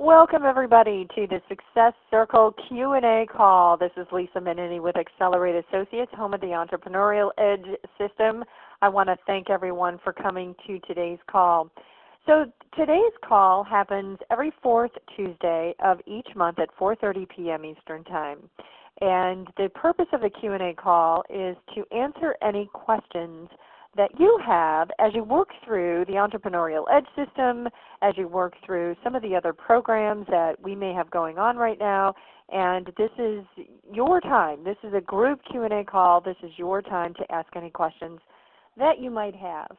Welcome everybody to the Success Circle Q&A call. This is Lisa Minnini with Accelerate Associates, home of the Entrepreneurial Edge System. I want to thank everyone for coming to today's call. So today's call happens every fourth Tuesday of each month at 4:30 p.m. Eastern Time. And the purpose of the Q&A call is to answer any questions that you have as you work through the Entrepreneurial Edge System, as you work through some of the other programs that we may have going on right now. And this is your time. This is a group Q&A call. This is your time to ask any questions that you might have.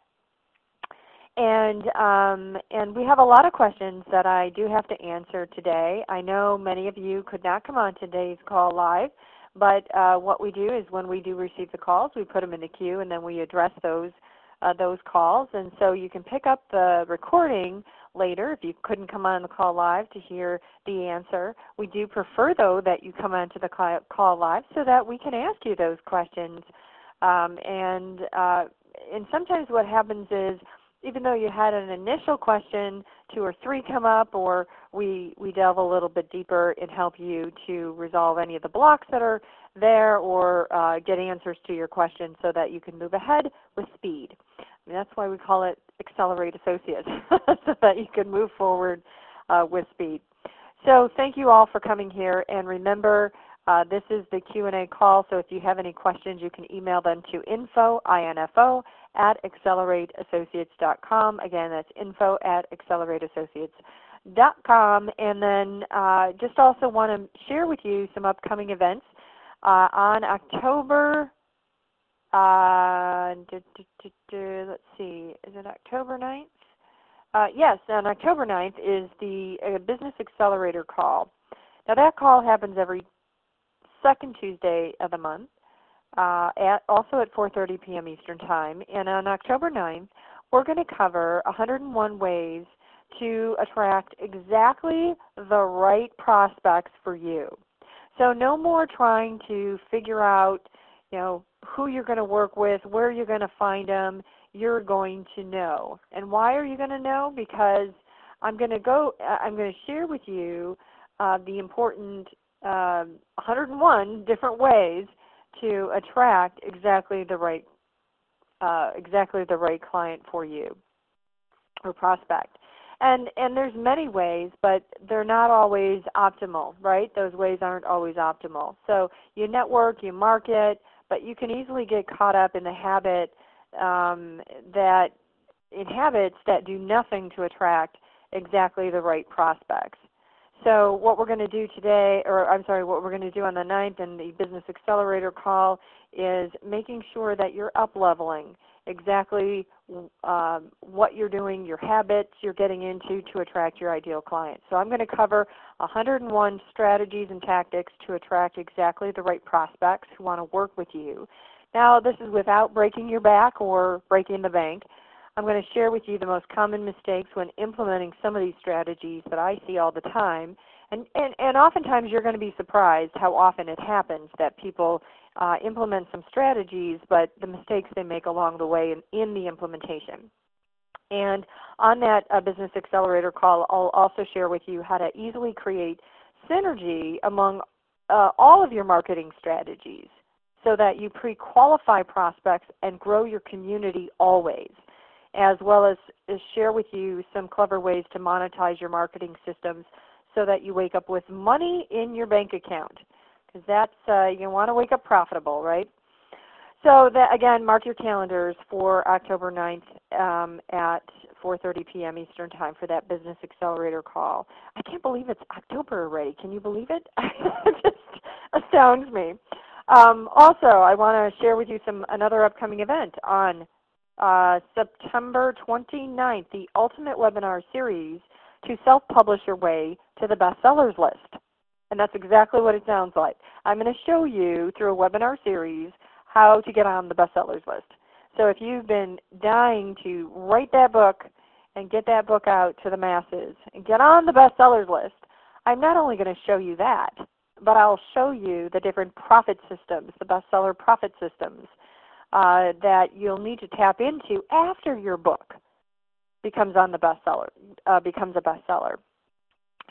And we have a lot of questions that I do have to answer today. I know many of you could not come on today's call live, but what we do is when we do receive the calls, we put them in the queue and then we address those calls. And so you can pick up the recording later if you couldn't come on the call live to hear the answer. We do prefer, though, that you come on to the call live so that we can ask you those questions. And sometimes what happens is, even though you had an initial question, 2 or 3 come up, or we delve a little bit deeper and help you to resolve any of the blocks that are there, or get answers to your questions so that you can move ahead with speed. I mean, that's why we call it Accelerate Associates, so that you can move forward with speed. So thank you all for coming here, and remember, this is the Q&A call, so if you have any questions, you can email them to info@accelerateassociates.com. Again, that's info@accelerateassociates.com. And then just also want to share with you some upcoming events. On October, let's see, is it October 9th? Yes, on October 9th is the Business Accelerator call. Now that call happens every second Tuesday of the month, also at 4:30 p.m. Eastern Time. And on October 9th, we're going to cover 101 ways to attract exactly the right prospects for you. So no more trying to figure out, who you're going to work with, where you're going to find them. You're going to know. And why are you going to know? Because I'm going to share with you the important 101 different ways to attract exactly the right client for you or prospect. And there's many ways, but they're not always optimal, right? Those ways aren't always optimal. So you network, you market, but you can easily get caught up in the habits that do nothing to attract exactly the right prospects. So what we're going to do today, what we're going to do on the 9th in the Business Accelerator call is making sure that you're up-leveling exactly what you're doing, your habits you're getting into to attract your ideal client. So I'm going to cover 101 strategies and tactics to attract exactly the right prospects who want to work with you. Now, this is without breaking your back or breaking the bank. I'm going to share with you the most common mistakes when implementing some of these strategies that I see all the time. And oftentimes you're going to be surprised how often it happens that people implement some strategies, but the mistakes they make along the way in the implementation. And on that Business Accelerator call, I'll also share with you how to easily create synergy among all of your marketing strategies so that you pre-qualify prospects and grow your community always, as well as share with you some clever ways to monetize your marketing systems so that you wake up with money in your bank account, because that's you want to wake up profitable, right? So that, again, mark your calendars for October 9th at 4:30 p.m. Eastern Time for that Business Accelerator call. I can't believe it's October already. Can you believe it? It just astounds me. Also, I want to share with you another upcoming event on September 29th, the Ultimate Webinar Series to Self-Publish Your Way to the Bestsellers List. And that's exactly what it sounds like. I'm going to show you through a webinar series how to get on the bestsellers list. So if you've been dying to write that book and get that book out to the masses and get on the bestsellers list, I'm not only going to show you that, but I'll show you the different profit systems, the bestseller profit systems that you'll need to tap into after your book becomes a bestseller.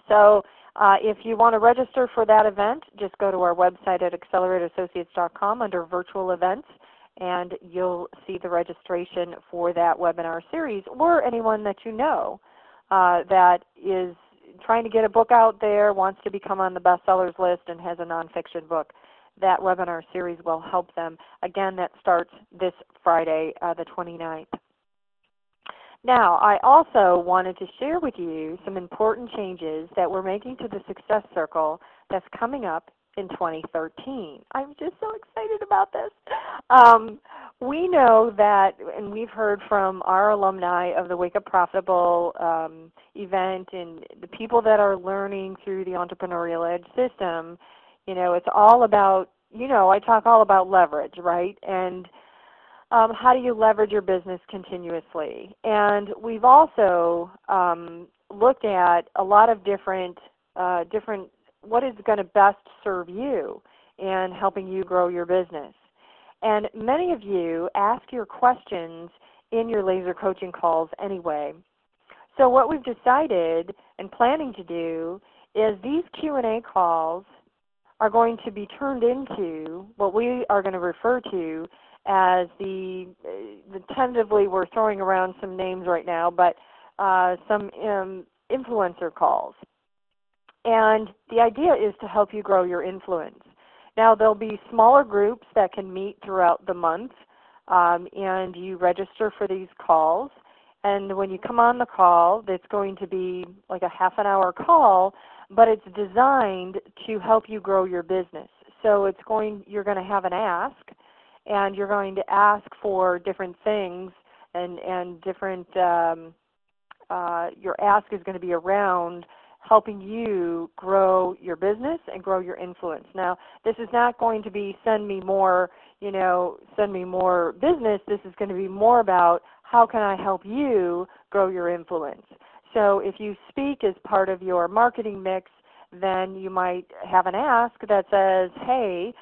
So if you want to register for that event, just go to our website at acceleratassociates.com under virtual events, and you'll see the registration for that webinar series, or anyone that you know that is trying to get a book out there, wants to become on the bestsellers list, and has a nonfiction book. That webinar series will help them. Again, that starts this Friday, the 29th. Now, I also wanted to share with you some important changes that we're making to the Success Circle that's coming up in 2013. I'm just so excited about this. We know that, and we've heard from our alumni of the Wake Up Profitable event and the people that are learning through the Entrepreneurial Edge system, you know, it's all about, you know, I talk all about leverage, right? And how do you leverage your business continuously? And we've also looked at a lot of different what is going to best serve you in helping you grow your business. And many of you ask your questions in your laser coaching calls anyway. So what we've decided and planning to do is these Q&A calls are going to be turned into what we are going to refer to as the tentatively, we're throwing around some names right now, but some influencer calls. And the idea is to help you grow your influence. Now, there'll be smaller groups that can meet throughout the month, and you register for these calls. And when you come on the call, it's going to be like a half-an-hour call, but it's designed to help you grow your business. So you're going to have an ask, and you're going to ask for different things, and different. Your ask is going to be around helping you grow your business and grow your influence. Now, this is not going to be send me more business. This is going to be more about how can I help you grow your influence. So if you speak as part of your marketing mix, then you might have an ask that says, hey,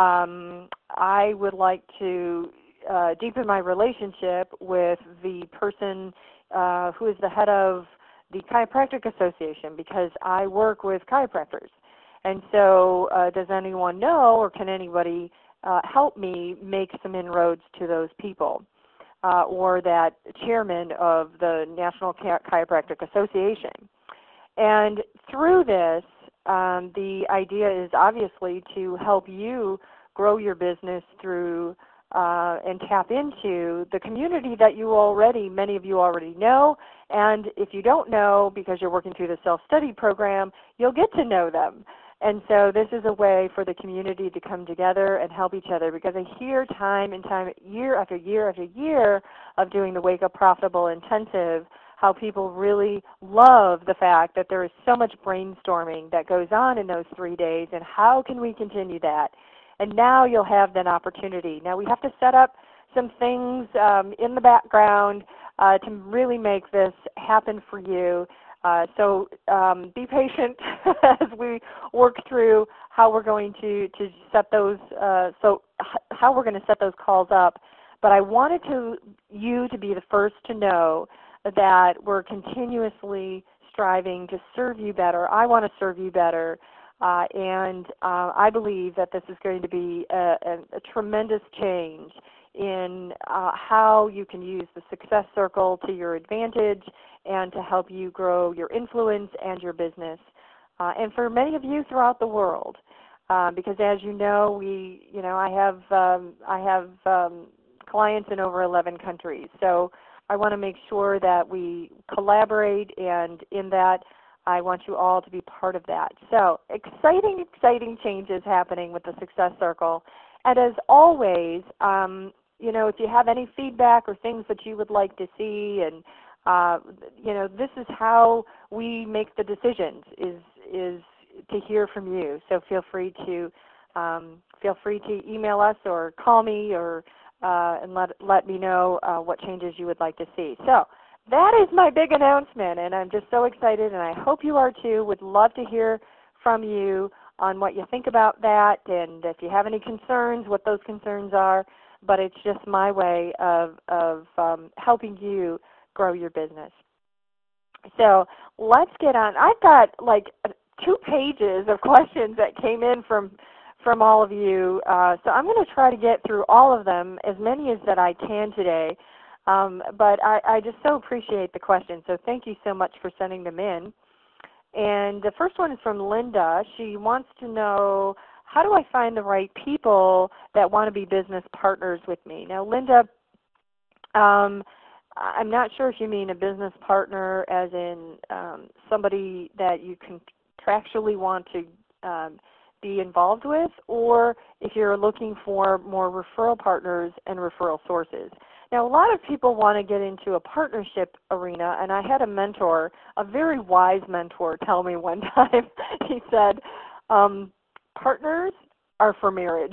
I would like to deepen my relationship with the person who is the head of the Chiropractic Association, because I work with chiropractors. And so does anyone know, or can anybody help me make some inroads to those people? Or that chairman of the National Chiropractic Association. And through this, the idea is obviously to help you grow your business through and tap into the community that many of you already know. And if you don't know, because you're working through the self-study program, you'll get to know them. And so this is a way for the community to come together and help each other, because I hear time and time, year after year after year of doing the Wake Up Profitable Intensive, how people really love the fact that there is so much brainstorming that goes on in those 3 days, and how can we continue that? And now you'll have that opportunity. Now we have to set up some things in the background to really make this happen for you. So be patient as we work through how we're going to set those how we're going to set those calls up. But I wanted you to be the first to know that we're continuously striving to serve you better. I want to serve you better, and I believe that this is going to be a tremendous change in how you can use the Success Circle to your advantage and to help you grow your influence and your business. And for many of you throughout the world, because as you know, I have clients in over 11 countries. So I want to make sure that we collaborate, and in that, I want you all to be part of that. So exciting, exciting changes happening with the Success Circle. And as always, if you have any feedback or things that you would like to see, and this is how we make the decisions, is to hear from you. So feel free to email us or call me, or and let me know what changes you would like to see. So that is my big announcement, and I'm just so excited, and I hope you are too. Would love to hear from you on what you think about that, and if you have any concerns, what those concerns are. But it's just my way of helping you grow your business. So let's get on. I've got like 2 pages of questions that came in from all of you. So I'm going to try to get through all of them, as many as that I can today. But I just so appreciate the questions. So thank you so much for sending them in. And the first one is from Linda. She wants to know, how do I find the right people that want to be business partners with me? Now, Linda, I'm not sure if you mean a business partner as in somebody that you contractually want to be involved with, or if you're looking for more referral partners and referral sources. Now, a lot of people want to get into a partnership arena, and I had a mentor, a very wise mentor, tell me one time, he said, partners are for marriage.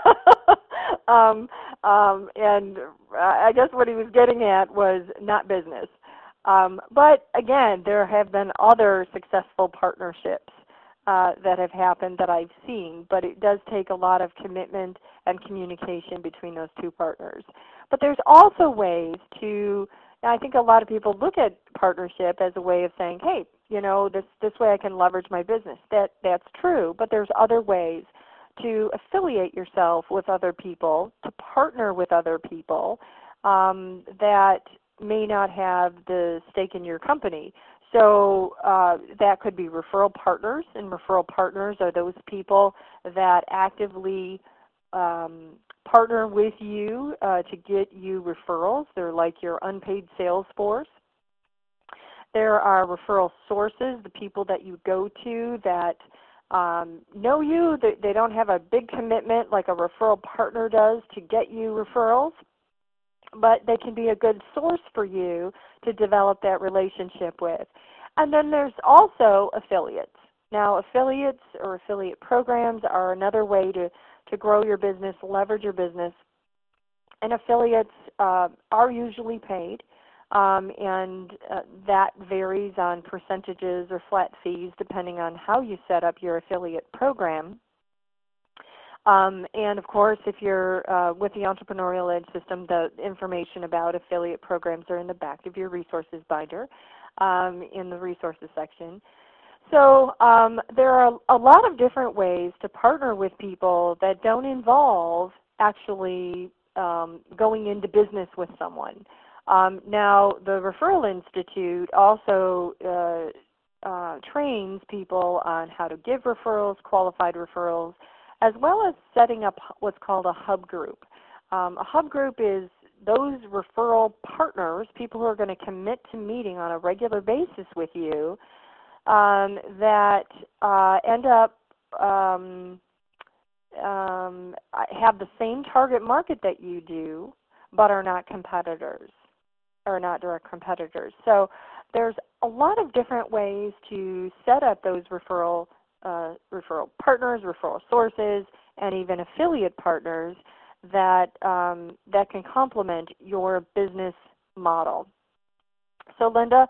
And I guess what he was getting at was not business. But again, there have been other successful partnerships that have happened that I've seen, but it does take a lot of commitment and communication between those 2 partners. But there's also ways to, I think a lot of people look at partnership as a way of saying, hey, you know, this way I can leverage my business. That's true, but there's other ways to affiliate yourself with other people, to partner with other people that may not have the stake in your company. So that could be referral partners, and referral partners are those people that actively partner with you to get you referrals. They're like your unpaid sales force. There are referral sources, the people that you go to that know you. They don't have a big commitment like a referral partner does to get you referrals, but they can be a good source for you to develop that relationship with. And then there's also affiliates. Now, affiliates or affiliate programs are another way to grow your business, leverage your business. And affiliates are usually paid, and that varies on percentages or flat fees depending on how you set up your affiliate program. And of course, if you're with the Entrepreneurial Edge system, the information about affiliate programs are in the back of your resources binder in the resources section. So there are a lot of different ways to partner with people that don't involve actually going into business with someone. Now, the Referral Institute also trains people on how to give referrals, qualified referrals, as well as setting up what's called a hub group. A hub group is those referral partners, people who are going to commit to meeting on a regular basis with you, that end up have the same target market that you do, but are not competitors, or not direct competitors. So there's a lot of different ways to set up those referral partners, referral sources, and even affiliate partners that that can complement your business model. So Linda,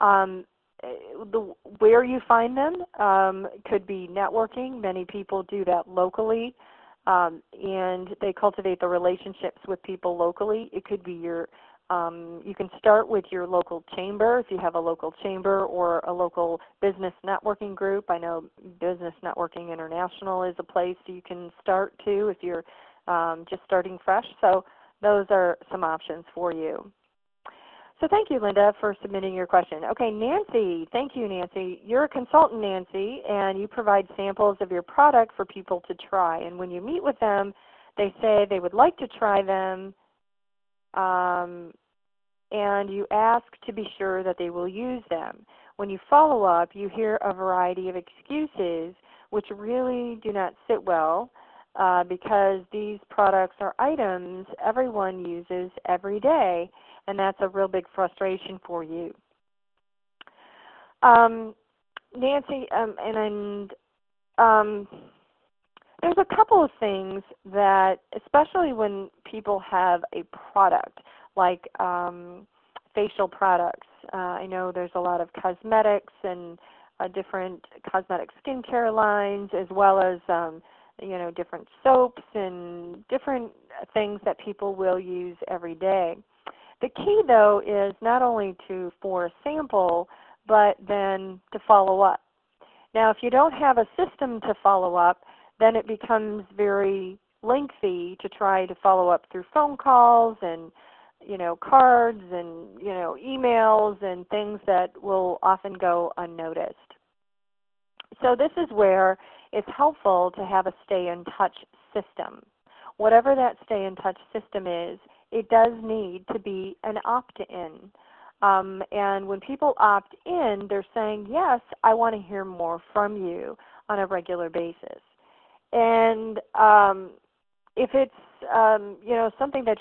where you find them could be networking. Many people do that locally, and they cultivate the relationships with people locally. It could be your you can start with your local chamber if you have a local chamber or a local business networking group. I know Business Networking International is a place you can start to if you're just starting fresh. So those are some options for you. So thank you, Linda, for submitting your question. Okay, Nancy, thank you, Nancy. You're a consultant, Nancy, and you provide samples of your product for people to try. And when you meet with them, they say they would like to try them, and you ask to be sure that they will use them. When you follow up, you hear a variety of excuses which really do not sit well because these products are items everyone uses every day, and that's a real big frustration for you. Nancy, there's a couple of things that, especially when people have a product, like facial products. I know there's a lot of cosmetics and different cosmetic skincare lines, as well as you know, different soaps and different things that people will use every day. The key, though, is not only for a sample, but then to follow up. Now, if you don't have a system to follow up, then it becomes very lengthy to try to follow up through phone calls and cards and emails and things that will often go unnoticed. So this is where it's helpful to have a stay in touch system. Whatever that stay in touch system is, it does need to be an opt-in. And when people opt in, they're saying, yes, I want to hear more from you on a regular basis. And if it's something that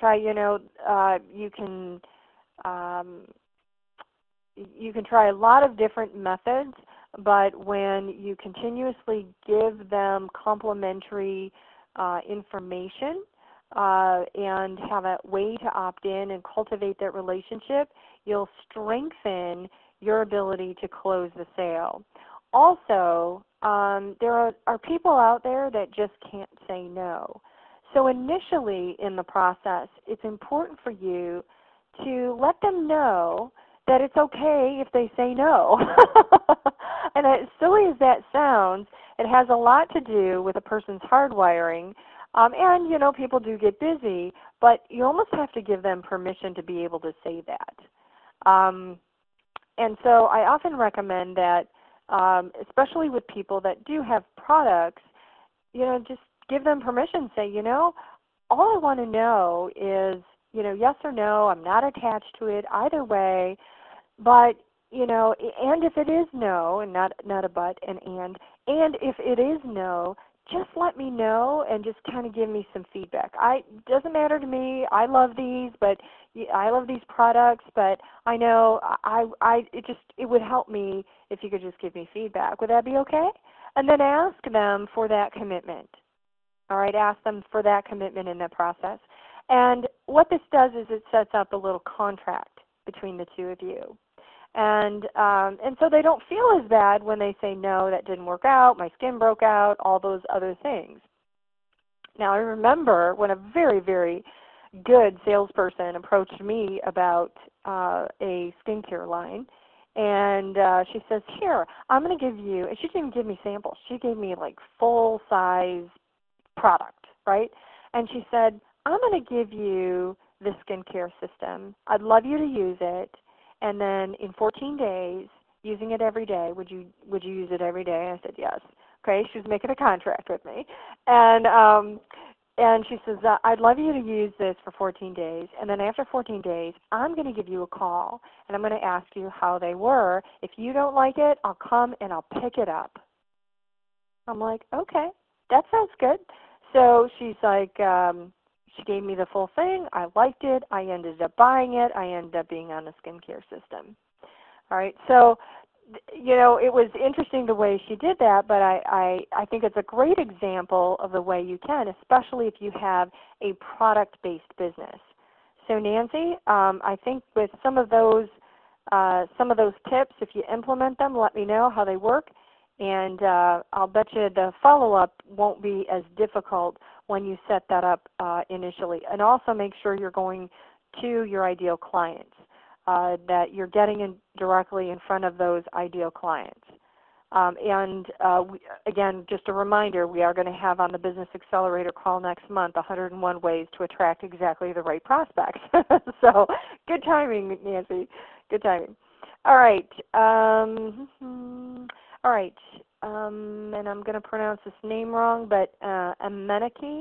you can try a lot of different methods, but when you continuously give them complimentary information and have a way to opt in and cultivate that relationship, you'll strengthen your ability to close the sale. Also, there are people out there that just can't say no. So initially in the process, it's important for you to let them know that it's okay if they say no. And as silly as that sounds, it has a lot to do with a person's hardwiring. And, people do get busy, but you almost have to give them permission to be able to say that. And so I often recommend that, especially with people that do have products, just give them permission. Say, all I want to know is, yes or no. I'm not attached to it either way. But, and if it is no, and not a but, and if it is no, just let me know and just kind of give me some feedback. It doesn't matter to me. I love these, but I love these products, but I know it would help me if you could just give me feedback. Would that be okay? And then ask them for that commitment. All right, ask them for that commitment in the process. And what this does is it sets up a little contract between the two of you. And so they don't feel as bad when they say, no, that didn't work out, my skin broke out, all those other things. Now, I remember when a very, very good salesperson approached me about a skincare line, and she says, here, I'm going to give you, and she didn't even give me samples. She gave me like full-size product, right? And she said, I'm going to give you the skincare system. I'd love you to use it. And then in 14 days, using it every day, would you use it every day? I said yes. Okay, she was making a contract with me, and she says, I'd love you to use this for 14 days, and then after 14 days, I'm going to give you a call, and I'm going to ask you how they were. If you don't like it, I'll come and I'll pick it up. I'm like, okay, that sounds good. So she's like, she gave me the full thing. I liked it. I ended up buying it. I ended up being on the skincare system. All right. So, it was interesting the way she did that, but I think it's a great example of the way you can, especially if you have a product-based business. So, Nancy, I think with some of those tips, if you implement them, let me know how they work, and I'll bet you the follow-up won't be as difficult when you set that up initially. And also make sure you're going to your ideal clients, that you're getting in directly in front of those ideal clients. Again, just a reminder, we are going to have on the Business Accelerator call next month 101 ways to attract exactly the right prospects. So good timing, Nancy. Good timing. All right. All right. And I'm going to pronounce this name wrong, but Ameniki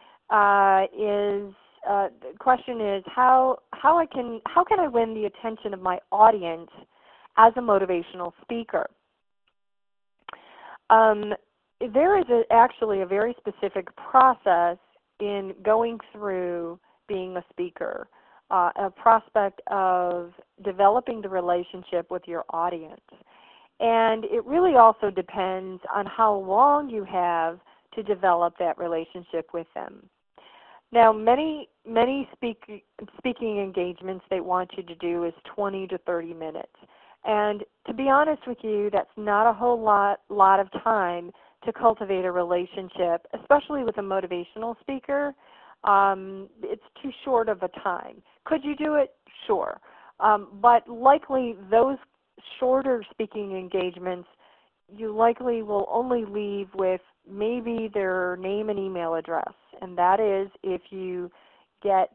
is the question is how can I win the attention of my audience as a motivational speaker? There is actually a very specific process in going through being a speaker, a prospect of developing the relationship with your audience. And it really also depends on how long you have to develop that relationship with them. Now, many speaking engagements they want you to do is 20 to 30 minutes. And to be honest with you, that's not a whole lot of time to cultivate a relationship, especially with a motivational speaker. It's too short of a time. Could you do it? Sure. But likely those shorter speaking engagements, you likely will only leave with maybe their name and email address, and that is if you get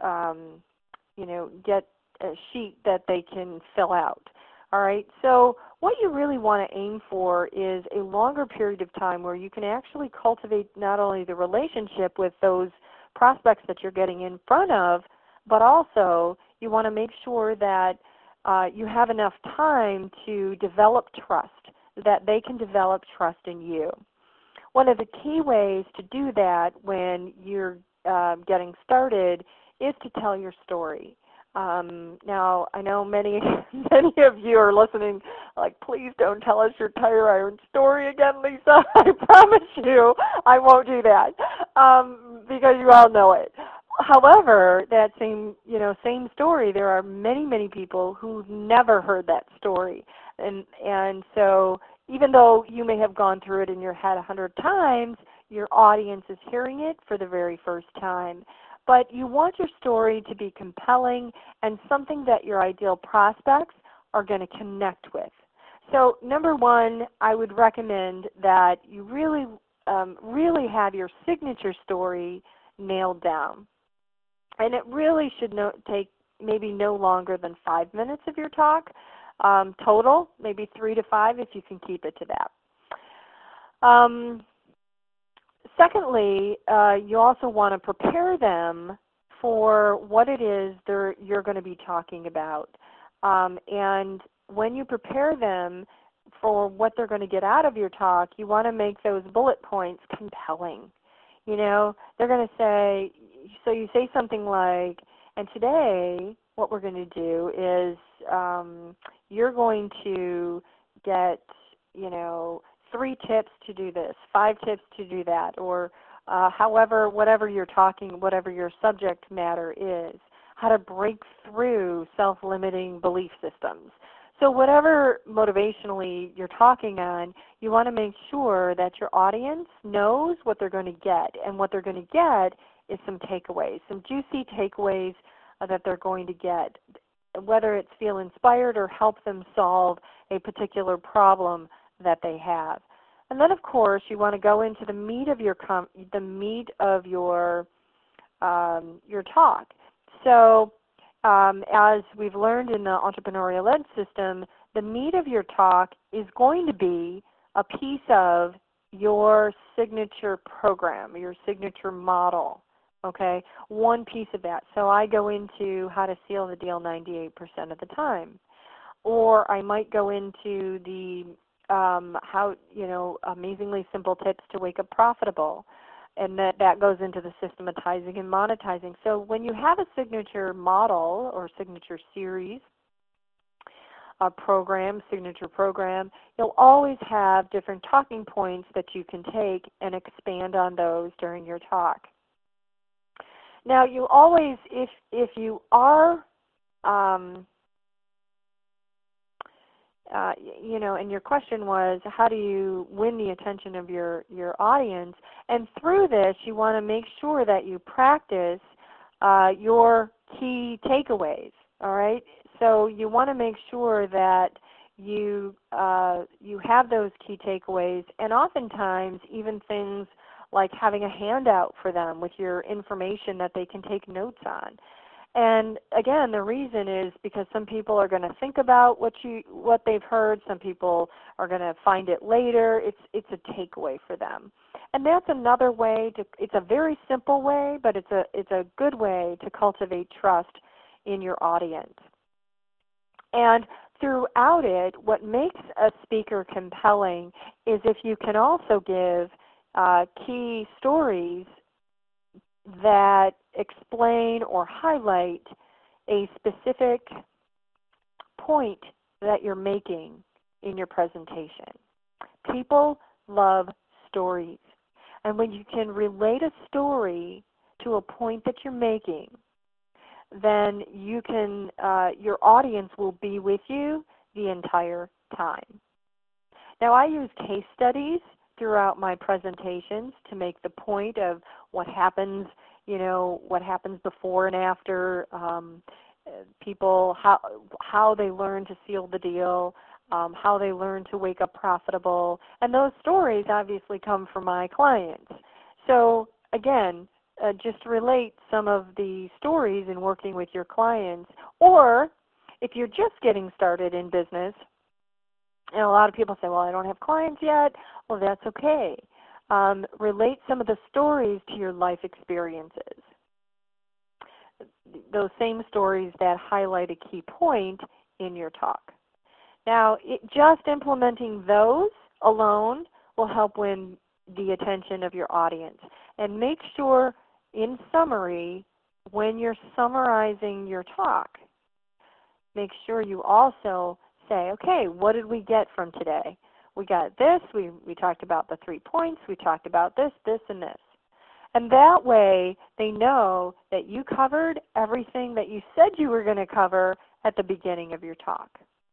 get a sheet that they can fill out. All right, so what you really want to aim for is a longer period of time where you can actually cultivate not only the relationship with those prospects that you're getting in front of, but also you want to make sure that you have enough time to develop trust, that they can develop trust in you. One of the key ways to do that when you're getting started is to tell your story. Now, I know many of you are listening like, please don't tell us your tire iron story again, Lisa. I promise you I won't do that because you all know it. However, that same story, there are many people who've never heard that story. And so even though you may have gone through it in your head 100 times, your audience is hearing it for the very first time. But you want your story to be compelling and something that your ideal prospects are going to connect with. So number one, I would recommend that you really have your signature story nailed down. And it really should take maybe no longer than 5 minutes of your talk total, maybe 3 to 5 if you can keep it to that. Secondly, you also want to prepare them for what it is you're going to be talking about. And when you prepare them for what they're going to get out of your talk, you want to make those bullet points compelling. They're going to say, so you say something like, and today what we're going to do is you're going to get, 3 tips to do this, 5 tips to do that, or whatever you're talking, whatever your subject matter is, how to break through self-limiting belief systems. So whatever motivationally you're talking on, you want to make sure that your audience knows what they're going to get, and what they're going to get is some takeaways, some juicy takeaways that they're going to get, whether it's feel inspired or help them solve a particular problem that they have. And then, of course, you want to go into the meat of your your talk. So, as we've learned in the Entrepreneurial Ed system, the meat of your talk is going to be a piece of your signature program, your signature model. Okay, one piece of that. So I go into how to seal the deal 98% of the time, or I might go into the amazingly simple tips to wake up profitable, and that goes into the systematizing and monetizing. So when you have a signature model or signature series, signature program, you'll always have different talking points that you can take and expand on those during your talk. Now, you always, if you are, and your question was, how do you win the attention of your audience? And through this, you want to make sure that you practice your key takeaways. All right. So you want to make sure that you have those key takeaways, and oftentimes even things like having a handout for them with your information that they can take notes on. And again, the reason is because some people are going to think about what they've heard. Some people are going to find it later. It's a takeaway for them, and that's another way to. It's a very simple way, but it's a good way to cultivate trust in your audience. And throughout it, what makes a speaker compelling is if you can also give key stories that explain or highlight a specific point that you're making in your presentation. People love stories. And when you can relate a story to a point that you're making, then you can, your audience will be with you the entire time. Now, I use case studies throughout my presentations to make the point of what happens, what happens before and after people how they learn to seal the deal, how they learn to wake up profitable, and those stories obviously come from my clients. So again, just relate some of the stories in working with your clients, or if you're just getting started in business, and a lot of people say, well, I don't have clients yet. Well, that's okay. Relate some of the stories to your life experiences. Those same stories that highlight a key point in your talk. Now, just implementing those alone will help win the attention of your audience. And make sure, in summary, when you're summarizing your talk, make sure you also say, okay, what did we get from today? We got this, we talked about the 3 points, we talked about this, this, and this. And that way they know that you covered everything that you said you were going to cover at the beginning of your talk.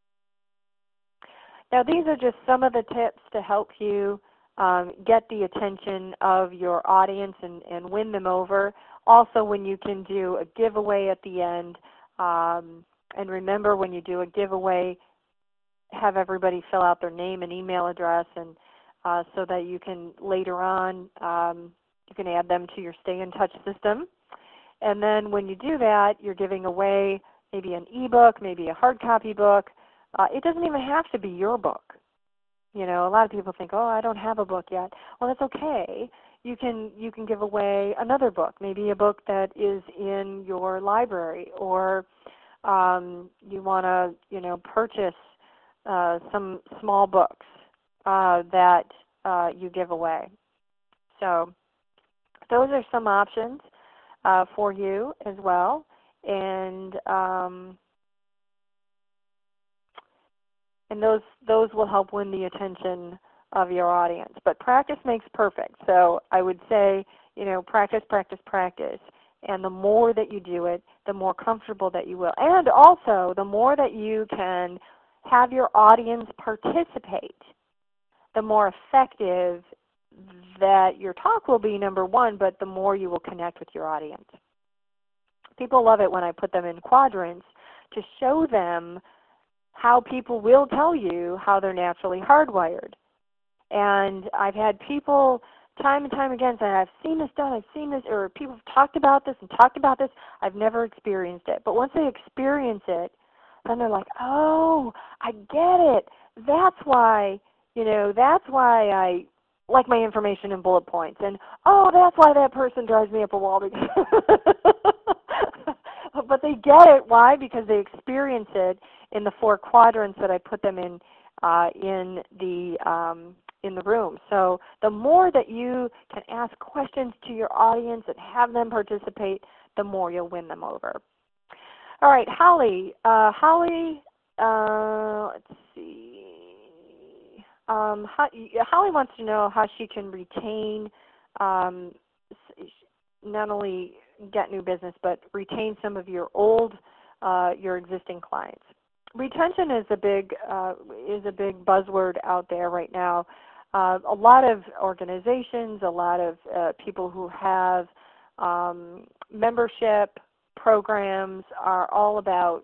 Now these are just some of the tips to help you get the attention of your audience and win them over. Also, when you can do a giveaway at the end, and remember, when you do a giveaway, have everybody fill out their name and email address, and so that you can later on, you can add them to your Stay in Touch system. And then when you do that, you're giving away maybe an ebook, maybe a hard copy book. It doesn't even have to be your book. You know, a lot of people think, oh, I don't have a book yet. Well, that's okay. You can give away another book, maybe a book that is in your library, or you want to, purchase some small books that you give away. So those are some options for you as well, and those will help win the attention of your audience. But practice makes perfect. So I would say, practice, practice, practice. And the more that you do it, the more comfortable that you will. And also, the more that you can have your audience participate, the more effective that your talk will be, number one, but the more you will connect with your audience. People love it when I put them in quadrants to show them how people will tell you how they're naturally hardwired. And I've had people time and time again say, I've seen this done, I've seen this, or people have talked about this and talked about this. I've never experienced it. But once they experience it, then they're like, oh, I get it. That's why, that's why I like my information in bullet points. And, oh, that's why that person drives me up a wall. But they get it. Why? Because they experience it in the 4 quadrants that I put them in the room. So the more that you can ask questions to your audience and have them participate, the more you'll win them over. All right, Holly. Holly, let's see. Holly wants to know how she can retain, not only get new business, but retain some of your your existing clients. Retention is a big buzzword out there right now. A lot of organizations, a lot of people who have membership programs are all about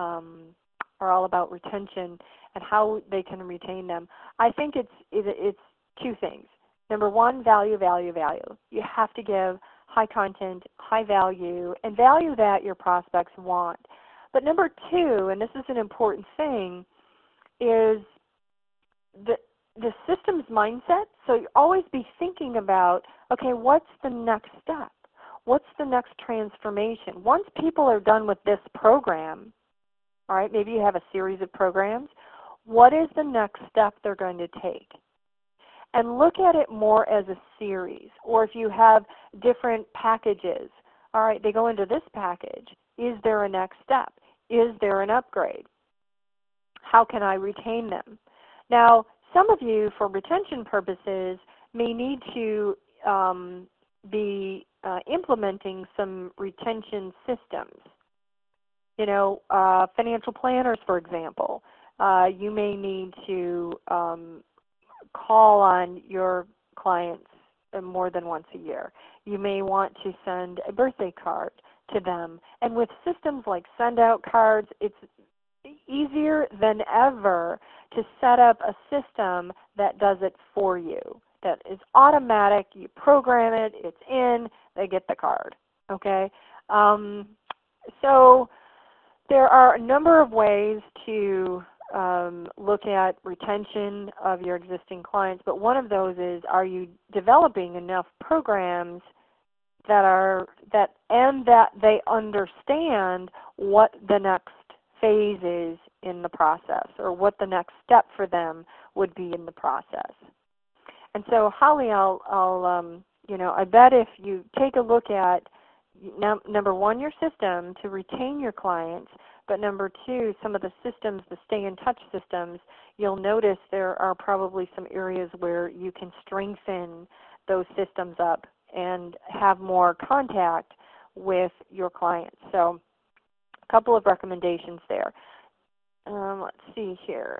retention and how they can retain them. I think it's 2 things. Number 1, value, value, value. You have to give high content, high value, and value that your prospects want. But number 2, and this is an important thing, is the systems mindset. So you always be thinking about, okay, what's the next step? What's the next transformation? Once people are done with this program, all right, maybe you have a series of programs, what is the next step they're going to take? And look at it more as a series. Or if you have different packages, all right, they go into this package. Is there a next step? Is there an upgrade? How can I retain them? Now, some of you, for retention purposes, may need to be implementing some retention systems. Financial planners, for example. You may need to call on your clients more than once a year. You may want to send a birthday card to them. And with systems like send out cards, it's easier than ever to set up a system that does it for you, that is automatic. You program it, it's in, they get the card. Okay? So there are a number of ways to look at retention of your existing clients, but one of those is, are you developing enough programs that they understand what the next phase is in the process, or what the next step for them would be in the process. And so, Holly, I bet if you take a look at number one, your system to retain your clients, but number two, some of the systems, the stay in touch systems, you'll notice there are probably some areas where you can strengthen those systems up and have more contact with your clients. So a couple of recommendations there. Let's see here.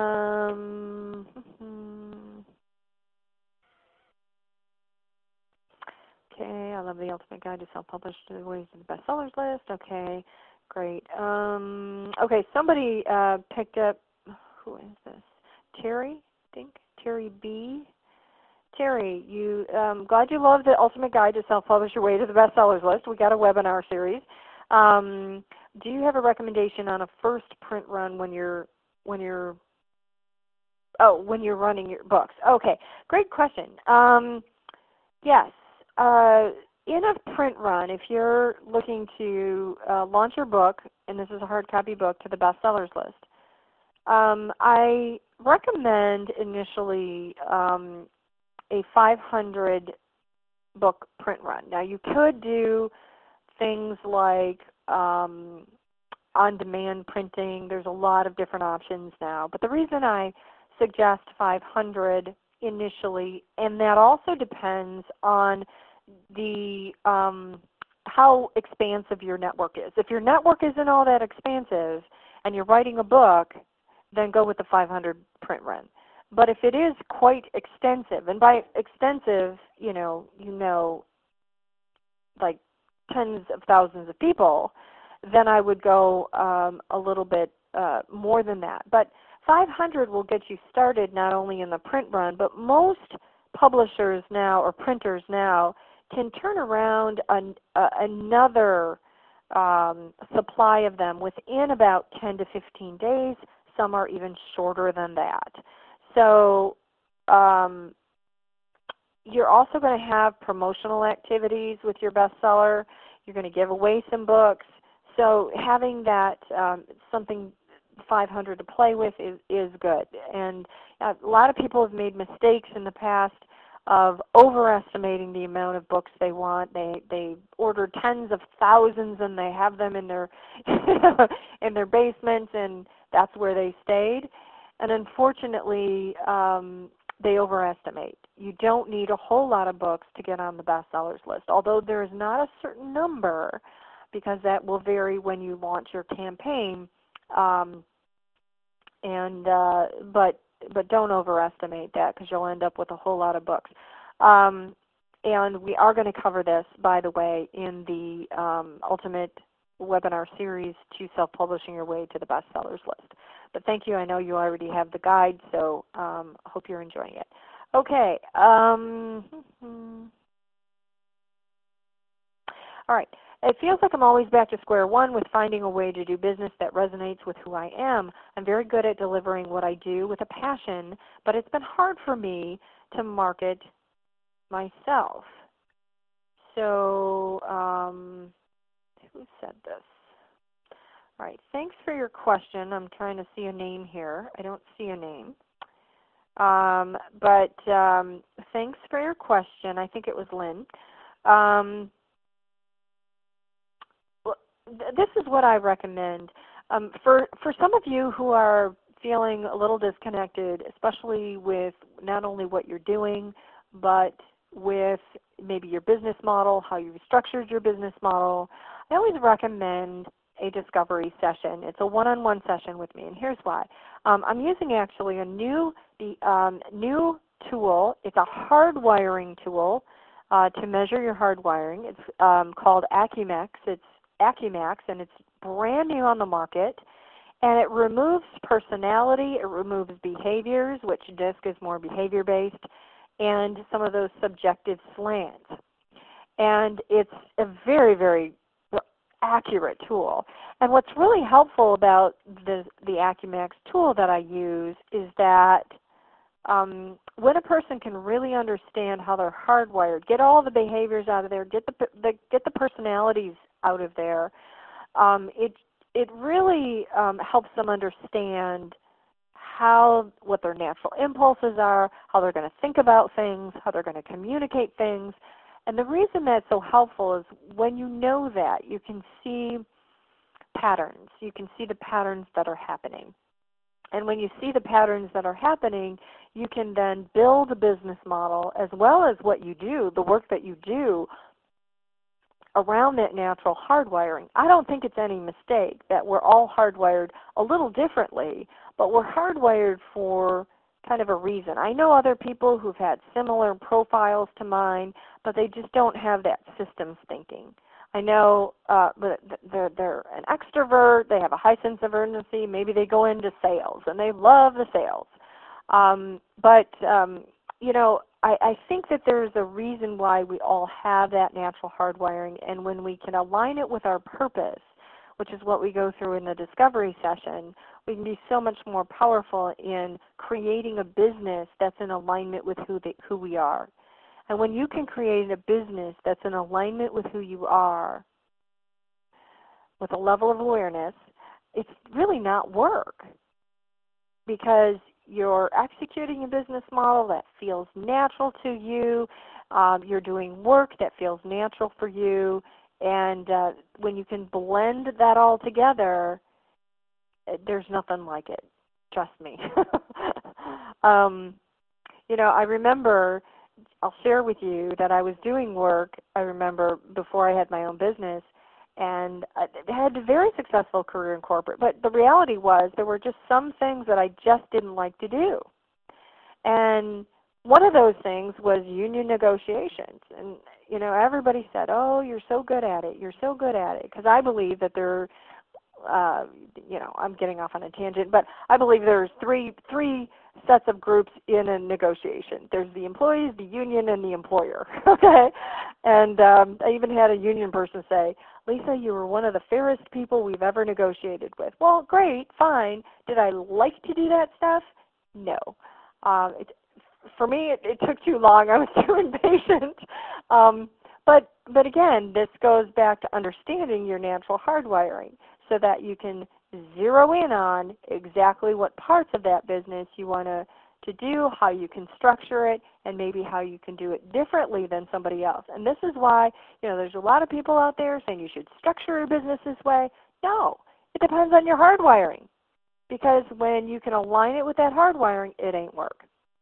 Okay, I love the Ultimate Guide to Self-Published Ways to the Bestsellers List. Okay, great. Okay, somebody picked up, who is this? Terry, I think? Terry B. Terry, glad you love the Ultimate Guide to Self-Publish Your Way to the Bestsellers List. We got a webinar series. Do you have a recommendation on a first print run when you're running your books? Okay, great question. Yes. In a print run, if you're looking to launch your book, and this is a hard copy book, to the bestsellers list, I recommend initially a 500 book print run. Now, you could do things like on-demand printing. There's a lot of different options now. But the reason I suggest 500 initially, and that also depends on the how expansive your network is. If your network isn't all that expansive and you're writing a book, then go with the 500 print run. But if it is quite extensive, and by extensive, you know, like tens of thousands of people, then I would go a little bit more than that. But 500 will get you started not only in the print run, but most publishers now, or printers now, can turn around another supply of them within about 10 to 15 days. Some are even shorter than that. So you're also going to have promotional activities with your bestseller. You're going to give away some books. So having that something 500 to play with is good. And a lot of people have made mistakes in the past of overestimating the amount of books they want. They order tens of thousands and they have them in their in their basements, and that's where they stayed. And unfortunately, they overestimate. You don't need a whole lot of books to get on the bestsellers list, although there is not a certain number, because that will vary when you launch your campaign. But don't overestimate that, because you'll end up with a whole lot of books. And we are going to cover this, by the way, in the Ultimate webinar series to Self-Publishing Your Way to the Bestsellers List. But thank you. I know you already have the guide, so I hope you're enjoying it. Okay. All right. It feels like I'm always back to square one with finding a way to do business that resonates with who I am. I'm very good at delivering what I do with a passion, but it's been hard for me to market myself. So, who said this? All right, thanks for your question. I'm trying to see a name here. I don't see a name. But thanks for your question. I think it was Lynn. This is what I recommend. For some of you who are feeling a little disconnected, especially with not only what you're doing, but with maybe your business model, how you've structured your business model, I always recommend a discovery session. It's a one-on-one session with me, and here's why. I'm using actually a new tool. It's a hardwiring tool to measure your hardwiring. It's called Acumax. It's Acumax, and it's brand new on the market. And it removes personality, it removes behaviors, which DISC is more behavior-based, and some of those subjective slants. And it's a very, very accurate tool. And what's really helpful about the Acumax tool that I use is that when a person can really understand how they're hardwired, get all the behaviors out of there, get the personalities out of there, it really helps them understand what their natural impulses are, how they're going to think about things, how they're going to communicate things. And the reason that's so helpful is when you know that, you can see patterns. You can see the patterns that are happening. And when you see the patterns that are happening, you can then build a business model as well as what you do, the work that you do around that natural hardwiring. I don't think it's any mistake that we're all hardwired a little differently, but we're hardwired for kind of a reason. I know other people who've had similar profiles to mine, but they just don't have that systems thinking. I know they're an extrovert, they have a high sense of urgency, maybe they go into sales, and they love the sales. You know, I think that there's a reason why we all have that natural hardwiring, and when we can align it with our purpose, which is what we go through in the discovery session, we can be so much more powerful in creating a business that's in alignment with who we are. And when you can create a business that's in alignment with who you are, with a level of awareness, it's really not work, because you're executing a business model that feels natural to you. You're doing work that feels natural for you. And when you can blend that all together, there's nothing like it. Trust me. You know, I remember, I'll share with you that I was doing work, I remember, before I had my own business, and I had a very successful career in corporate, but the reality was there were just some things that I just didn't like to do. And one of those things was union negotiations. And, you know, everybody said, oh, you're so good at it, you're so good at it, because I believe that there you know, I'm getting off on a tangent, but I believe there's three sets of groups in a negotiation. There's the employees, the union, and the employer. Okay? And I even had a union person say, Lisa, you were one of the fairest people we've ever negotiated with. Well, great, fine. Did I like to do that stuff? No. For me, it took too long. I was too impatient. But again, this goes back to understanding your natural hardwiring so that you can zero in on exactly what parts of that business you want to do, how you can structure it, and maybe how you can do it differently than somebody else. And this is why, you know, there's a lot of people out there saying you should structure your business this way. No, it depends on your hardwiring, because when you can align it with that hardwiring, it ain't work.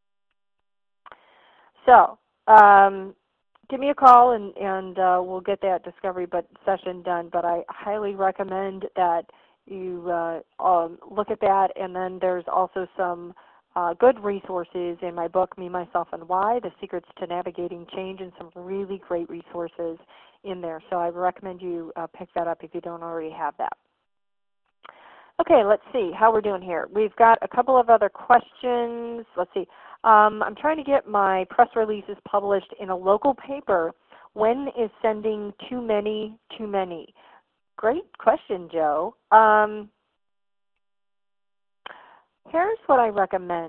So give me a call and we'll get that discovery session done. But I highly recommend that you look at that. And then there's also some good resources in my book, Me, Myself, and Why, The Secrets to Navigating Change, and some really great resources in there. So I recommend you pick that up if you don't already have that. Okay, let's see how we're doing here. We've got a couple of other questions. Let's see. I'm trying to get my press releases published in a local paper. When is sending too many too many? Great question, Joe. Here's what I recommend.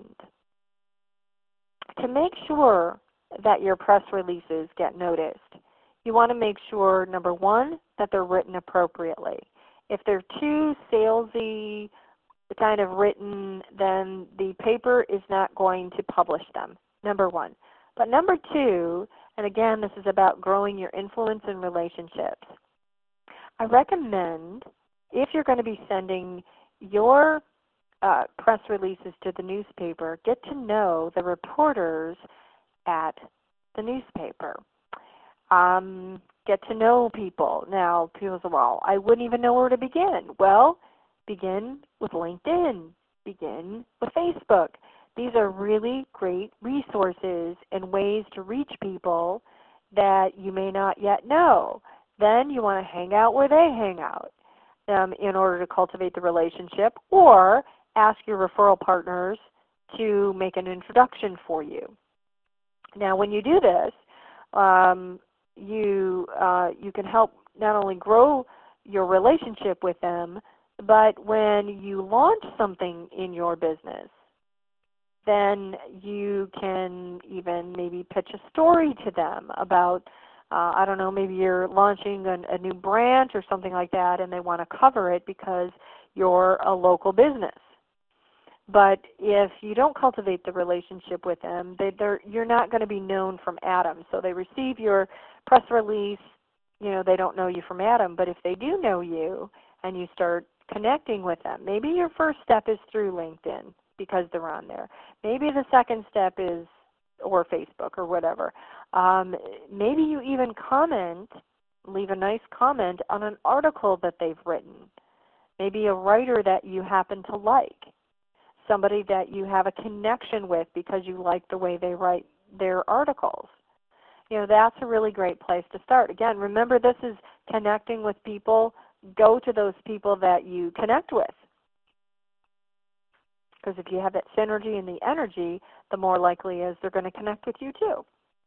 To make sure that your press releases get noticed, you want to make sure, number one, that they're written appropriately. If they're too salesy, kind of written, then the paper is not going to publish them, number one. But number two, and again, this is about growing your influence in relationships, I recommend, if you're going to be sending your press releases to the newspaper, get to know the reporters at the newspaper. Get to know people. Now, people say, well, I wouldn't even know where to begin. Well, begin with LinkedIn. Begin with Facebook. These are really great resources and ways to reach people that you may not yet know. Then you want to hang out where they hang out in order to cultivate the relationship, or ask your referral partners to make an introduction for you. Now, when you do this, you can help not only grow your relationship with them, but when you launch something in your business, then you can even maybe pitch a story to them about, I don't know, maybe you're launching a new branch or something like that, and they want to cover it because you're a local business. But if you don't cultivate the relationship with them, you're not going to be known from Adam. So they receive your press release, they don't know you from Adam. But if they do know you and you start connecting with them, maybe your first step is through LinkedIn because they're on there. Maybe the second step is, or Facebook or whatever. Maybe you even leave a nice comment on an article that they've written. Maybe a writer that you happen to like. Somebody that you have a connection with because you like the way they write their articles. That's a really great place to start. Again, remember, this is connecting with people. Go to those people that you connect with. Because if you have that synergy and the energy, the more likely is they're going to connect with you too.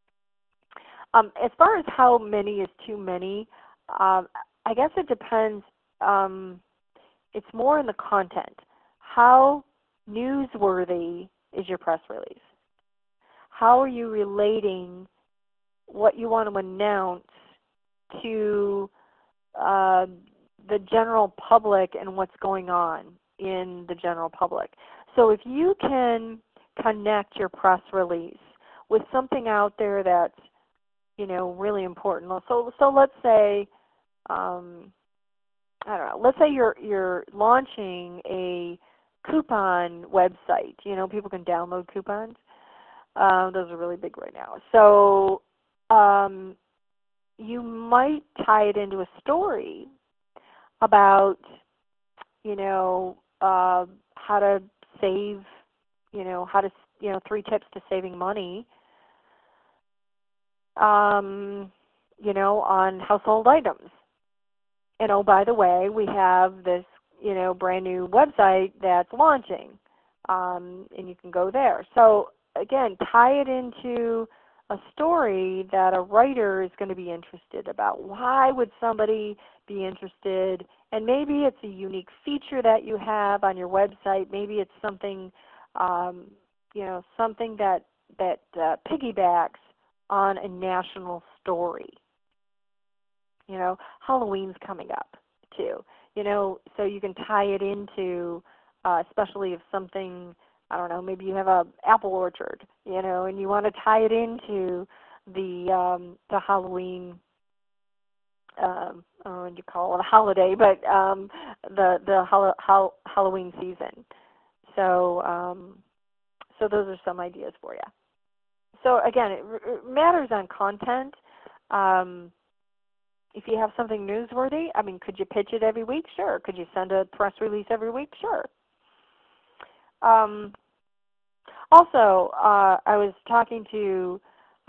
As far as how many is too many, I guess it depends. It's more in the content. How newsworthy is your press release? How are you relating what you want to announce to the general public and what's going on in the general public? So if you can connect your press release with something out there that's, really important. So let's say, I don't know, let's say you're launching a coupon website. People can download coupons. Those are really big right now. So you might tie it into a story about, how to save, 3 tips to saving money, on household items. And oh, by the way, we have this, brand new website that's launching, and you can go there. So again, tie it into a story that a writer is going to be interested about. Why would somebody be interested? And maybe it's a unique feature that you have on your website. Maybe it's something, something that piggybacks on a national story. Halloween's coming up too. So you can tie it into, especially if something, I don't know, maybe you have an apple orchard, and you want to tie it into the Halloween, I don't know what you call it, a holiday, but the Halloween season. So so those are some ideas for you. So again, it matters on content. If you have something newsworthy, could you pitch it every week? Sure. Could you send a press release every week? Sure. Also, I was talking to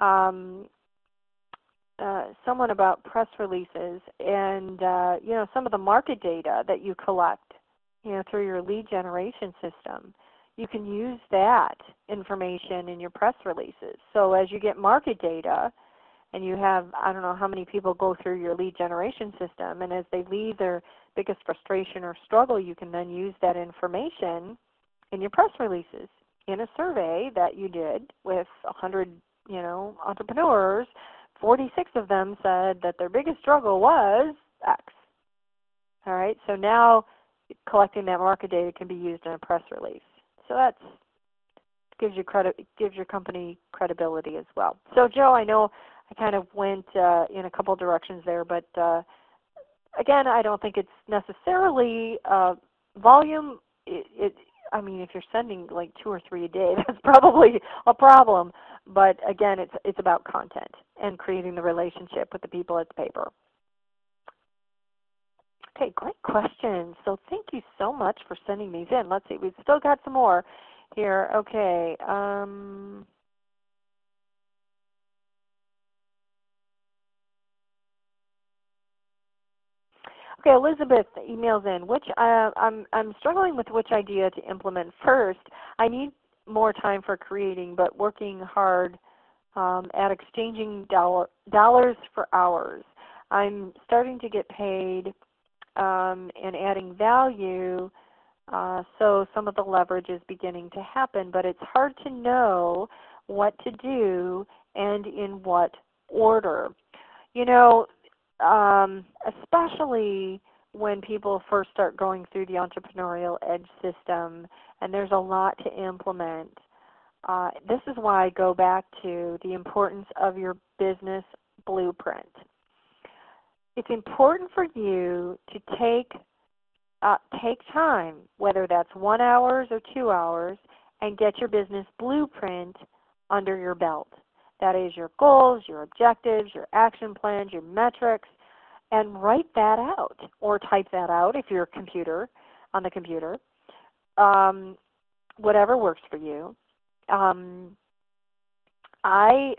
someone about press releases and, some of the market data that you collect, through your lead generation system. You can use that information in your press releases. So as you get market data, and you have, I don't know how many people go through your lead generation system, and as they leave their biggest frustration or struggle, you can then use that information in your press releases. In a survey that you did with 100, entrepreneurs, 46 of them said that their biggest struggle was X. All right, so now collecting that market data can be used in a press release. So that gives you gives your company credibility as well. So Joe, I know I kind of went in a couple directions there, but again, I don't think it's necessarily volume. If you're sending like 2 or 3 a day, that's probably a problem. But again, it's about content and creating the relationship with the people at the paper. Okay, great questions. So thank you so much for sending these in. Let's see, we've still got some more here. Okay. Okay, Elizabeth emails in. I'm struggling with which idea to implement first. I need more time for creating, but working hard at exchanging dollars for hours. I'm starting to get paid and adding value, so some of the leverage is beginning to happen, but it's hard to know what to do and in what order. You know, especially when people first start going through the Entrepreneurial Edge system and there's a lot to implement, this is why I go back to the importance of your business blueprint. It's important for you to take time, whether that's 1 hour or 2 hours, and get your business blueprint under your belt. That is your goals, your objectives, your action plans, your metrics, and write that out or type that out if you're on the computer, whatever works for you. I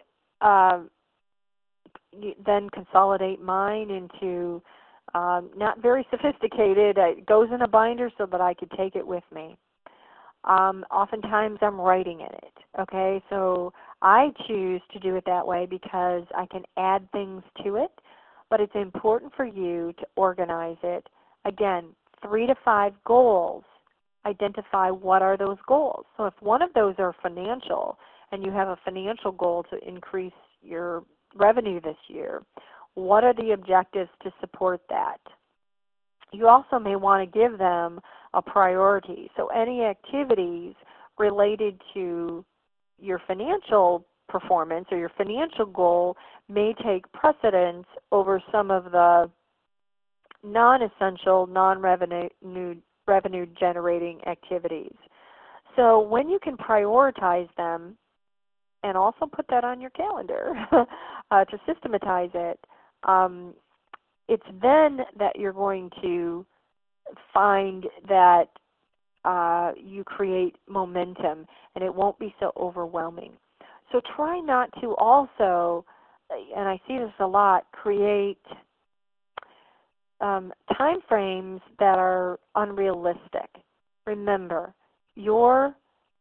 then consolidate mine into not very sophisticated. It goes in a binder so that I could take it with me. Oftentimes I'm writing in it, okay? So I choose to do it that way because I can add things to it, but it's important for you to organize it. Again, 3 to 5 goals. Identify what are those goals. So if one of those are financial and you have a financial goal to increase your revenue this year, what are the objectives to support that? You also may want to give them a priority. So any activities related to your financial performance or your financial goal may take precedence over some of the non-essential, non-revenue generating activities. So when you can prioritize them and also put that on your calendar to systematize it, it's then that you're going to find that you create momentum and it won't be so overwhelming. So try not to also, and I see this a lot, create time frames that are unrealistic. Remember, your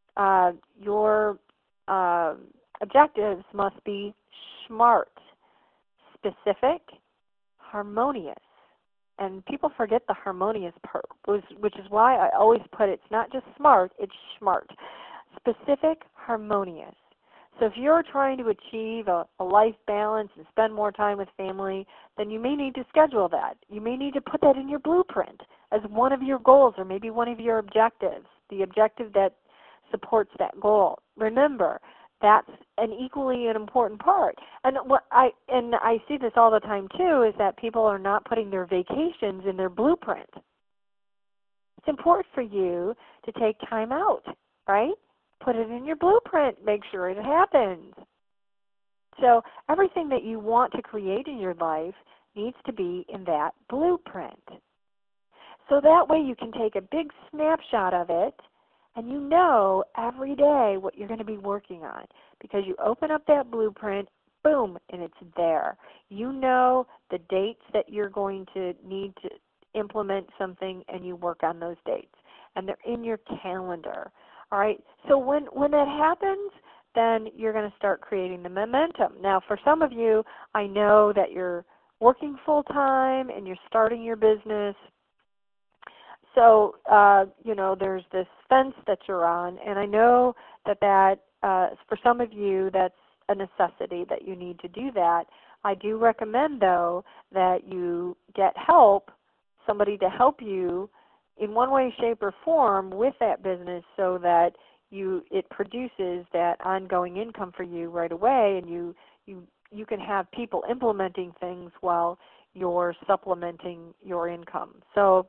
objectives must be SMART, specific, harmonious. And people forget the harmonious part, which is why I always put it's not just SMART, it's SMART. Specific, harmonious. So if you're trying to achieve a life balance and spend more time with family, then you may need to schedule that. You may need to put that in your blueprint as one of your goals or maybe one of your objectives, the objective that supports that goal. Remember, that's an equally an important part. And I see this all the time too, is that people are not putting their vacations in their blueprint. It's important for you to take time out, right? Put it in your blueprint. Make sure it happens. So everything that you want to create in your life needs to be in that blueprint. So that way you can take a big snapshot of it and you know every day what you're going to be working on because you open up that blueprint, boom, and it's there. You know the dates that you're going to need to implement something and you work on those dates. And they're in your calendar. All right, so when that happens, then you're going to start creating the momentum. Now, for some of you, I know that you're working full-time and you're starting your business. So, there's this fence that you're on, and I know that for some of you, that's a necessity that you need to do that. I do recommend, though, that you get help, somebody to help you in one way, shape, or form with that business so that it produces that ongoing income for you right away, and you can have people implementing things while you're supplementing your income. So,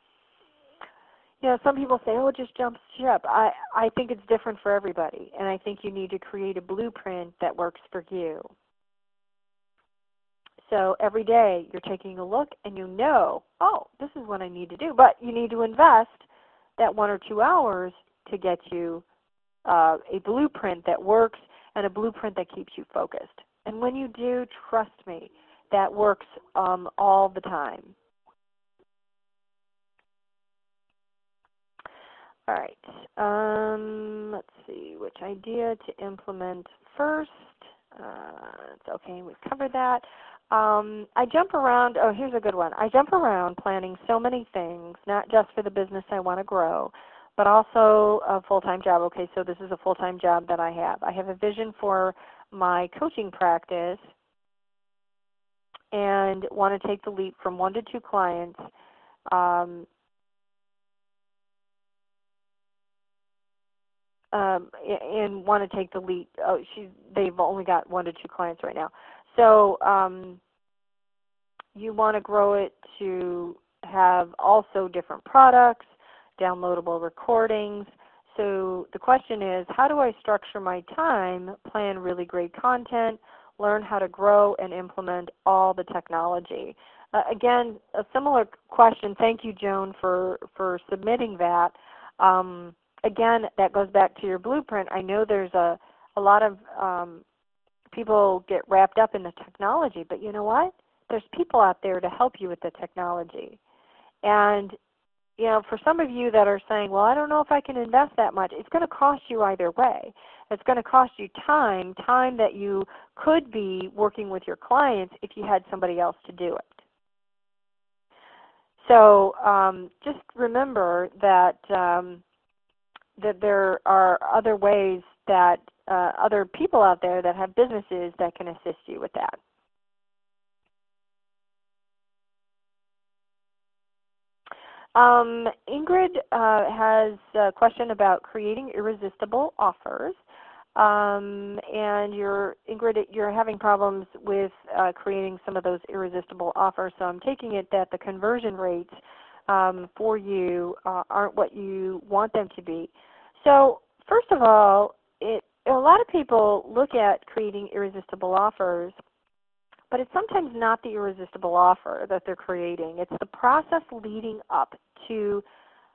some people say, oh, just jump ship. I think it's different for everybody, and I think you need to create a blueprint that works for you. So every day you're taking a look and you know, oh, this is what I need to do. But you need to invest that 1 or 2 hours to get you a blueprint that works and a blueprint that keeps you focused. And when you do, trust me, that works all the time. All right. Let's see, which idea to implement first. It's okay, we've covered that. I jump around, oh, here's a good one. I jump around planning so many things, not just for the business I want to grow, but also a full-time job. Okay, so this is a full-time job that I have. I have a vision for my coaching practice and want to take the leap from 1 to 2 clients. And want to take the lead. Oh, they've only got 1 to 2 clients right now. So you want to grow it to have also different products, downloadable recordings. So the question is, how do I structure my time, plan really great content, learn how to grow and implement all the technology? Again, a similar question. Thank you, Joan, for submitting that. Again, that goes back to your blueprint. I know there's a lot of people get wrapped up in the technology, but you know what? There's people out there to help you with the technology. And you know, for some of you that are saying, well, I don't know if I can invest that much, it's going to cost you either way. It's going to cost you time that you could be working with your clients if you had somebody else to do it. So just remember that that there are other ways that other people out there that have businesses that can assist you with that. Ingrid has a question about creating irresistible offers. And Ingrid, you're having problems with creating some of those irresistible offers, so I'm taking it that the conversion rates for you aren't what you want them to be. So first of all, a lot of people look at creating irresistible offers, but it's sometimes not the irresistible offer that they're creating. It's the process leading up to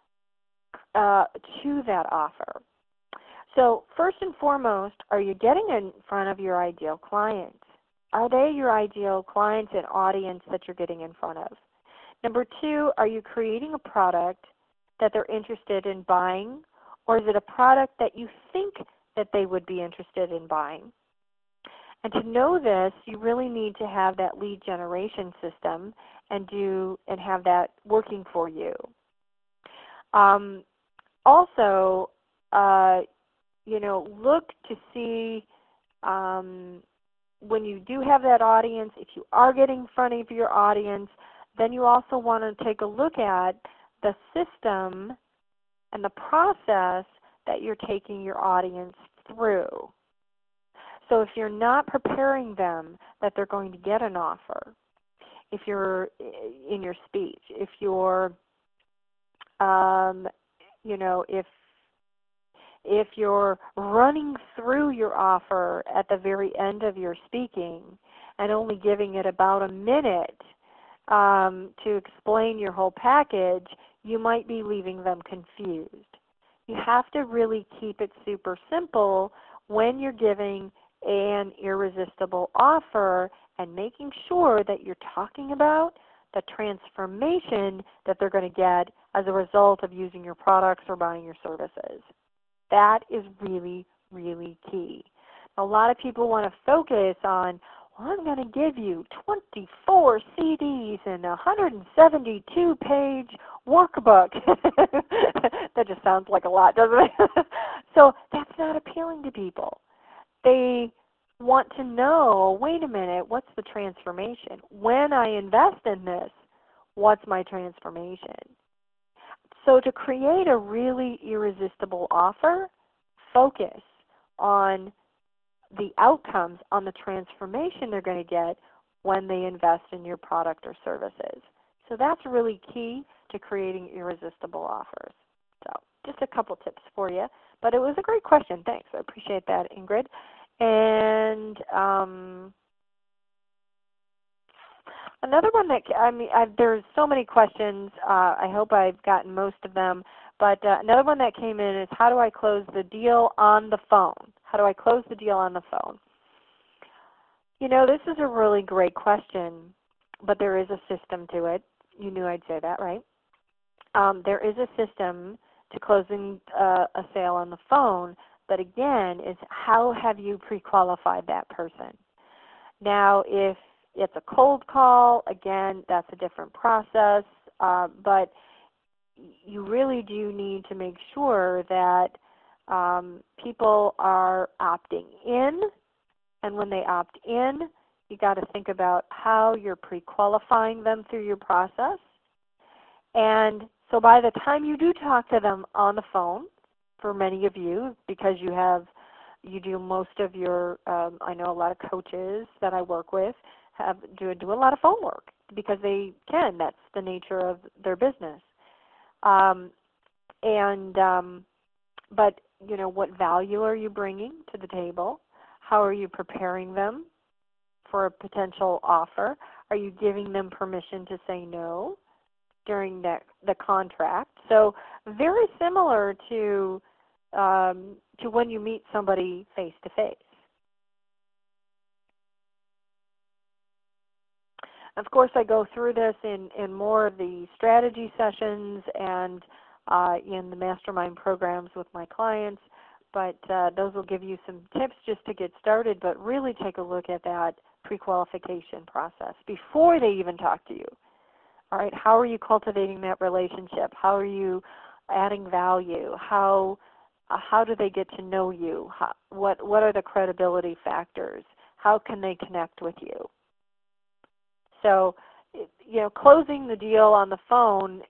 that offer. So first and foremost, are you getting in front of your ideal clients? Are they your ideal clients and audience that you're getting in front of? Number 2, are you creating a product that they're interested in buying, or is it a product that you think that they would be interested in buying? And to know this, you really need to have that lead generation system and have that working for you. Also, you know, look to see when you do have that audience, if you are getting in front of your audience, then you also want to take a look at the system and the process that you're taking your audience through. So if you're not preparing them that they're going to get an offer, if you're in your speech, if you're, you know, if you're running through your offer at the very end of your speaking and only giving it about a minute to explain your whole package, you might be leaving them confused. You have to really keep it super simple when you're giving an irresistible offer and making sure that you're talking about the transformation that they're going to get as a result of using your products or buying your services. That is really, really key. A lot of people want to focus on, well, I'm going to give you 24 CDs and a 172-page workbook. That just sounds like a lot, doesn't it? So that's not appealing to people. They want to know, wait a minute, what's the transformation? When I invest in this, what's my transformation? So to create a really irresistible offer, focus on the outcomes, on the transformation they're going to get when they invest in your product or services. So that's really key to creating irresistible offers. So just a couple tips for you. But it was a great question. Thanks. I appreciate that, Ingrid. And another one that, there's so many questions. I hope I've gotten most of them. But another one that came in is, how do I close the deal on the phone? How do I close the deal on the phone? You know, this is a really great question, but there is a system to it. You knew I'd say that, right? There is a system to closing a sale on the phone, but again, is how have you pre-qualified that person? Now, if it's a cold call, again, that's a different process, but you really do need to make sure that people are opting in, and when they opt in, you got to think about how you're pre-qualifying them through your process. And so by the time you do talk to them on the phone, for many of you, because you do most of your, I know a lot of coaches that I work with do a lot of phone work because they can. That's the nature of their business. But you know, what value are you bringing to the table? How are you preparing them for a potential offer? Are you giving them permission to say no during the contract? So very similar to when you meet somebody face to face. Of course, I go through this in more of the strategy sessions and in the mastermind programs with my clients, but those will give you some tips just to get started, but really take a look at that pre-qualification process before they even talk to you. All right, how are you cultivating that relationship? How are you adding value? How do they get to know you? What are the credibility factors? How can they connect with you? So, you know, closing the deal on the phone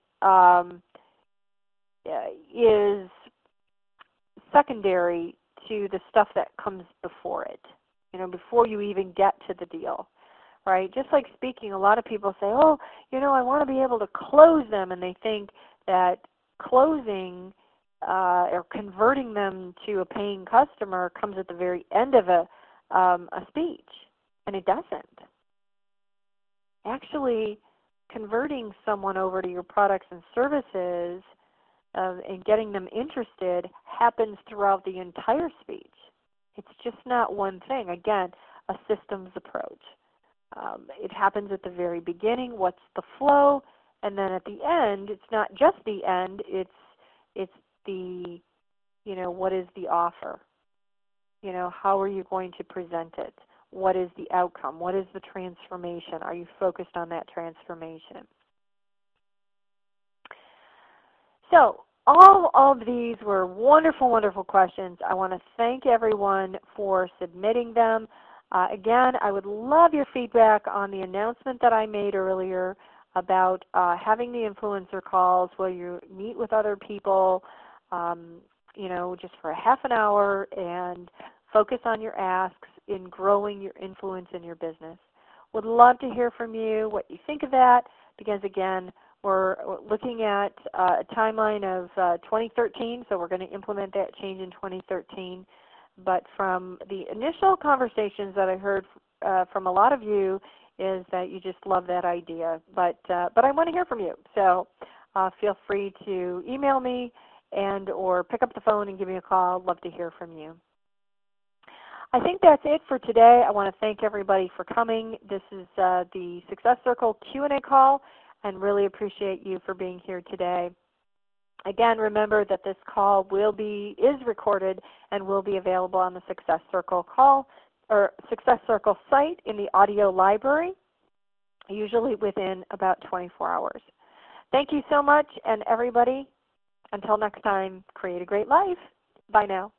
is secondary to the stuff that comes before it, you know, before you even get to the deal, right? Just like speaking, a lot of people say, oh, you know, I want to be able to close them, and they think that closing or converting them to a paying customer comes at the very end of a speech, and it doesn't. Actually, converting someone over to your products and services and getting them interested happens throughout the entire speech. It's just not one thing. Again, a systems approach. It happens at the very beginning, what's the flow, and then at the end, it's not just the end, it's the, you know, what is the offer? You know, how are you going to present it? What is the outcome? What is the transformation? Are you focused on that transformation? So all of these were wonderful, wonderful questions. I want to thank everyone for submitting them. Again, I would love your feedback on the announcement that I made earlier about having the influencer calls where you meet with other people, you know, just for a half an hour and focus on your asks in growing your influence in your business. Would love to hear from you, what you think of that, because again, we're looking at a timeline of 2013, so we're going to implement that change in 2013. But from the initial conversations that I heard from a lot of you is that you just love that idea. But I want to hear from you, so feel free to email me and or pick up the phone and give me a call. I'd love to hear from you. I think that's it for today. I want to thank everybody for coming. This is the Success Circle Q&A call, and really appreciate you for being here today. Again, remember that this call is recorded and will be available on the Success Circle Success Circle site in the audio library, usually within about 24 hours. Thank you so much, and everybody, until next time, create a great life. Bye now.